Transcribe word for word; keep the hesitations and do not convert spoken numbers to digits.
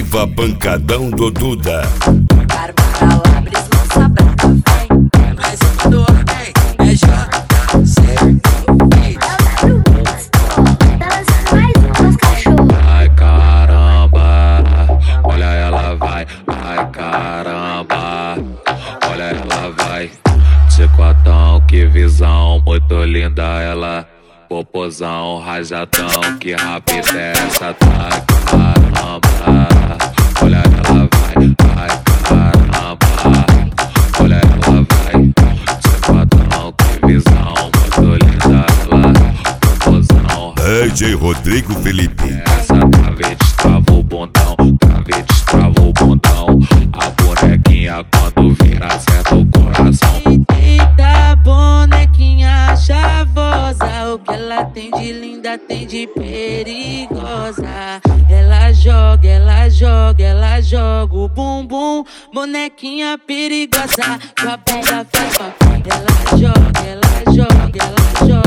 Ativa Pancadão do Duda. Barba pra lá, brismoça brava, vai. É mais um do ordem, é já. Ai caramba, olha ela vai. Ai caramba, olha ela vai. Chicotão, que visão, muito linda ela. Popozão, rajadão, que rápida é essa. Ai caramba, olha ela vai. Ai caramba, olha ela vai. Chicotão, que visão, muito linda ela. Popozão, D J Rodrigo Felipe. essa trave destrava o bundão, trave destrava o bundão. A bonequinha quando vira acerta o coração. Eita, bonequinha chavosa, o que ela tem de linda, tem de perigosa. Ela joga, ela joga, ela joga o bumbum, bonequinha perigosa. Com a bunda faz papel. Ela joga, ela joga, ela joga.